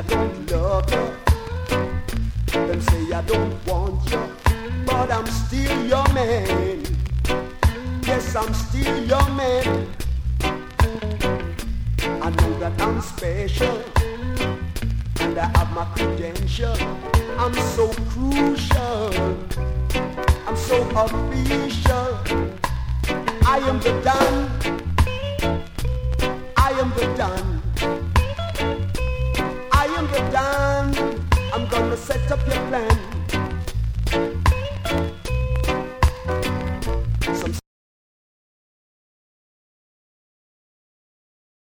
I don't love you. Them say I don't want you, but I'm still your man. Yes, I'm still your man. I know that I'm special, and I have my credential. I'm so crucial, I'm so official. I am the Don, I am the Don, I am the Don. I'm gonna set up your plan.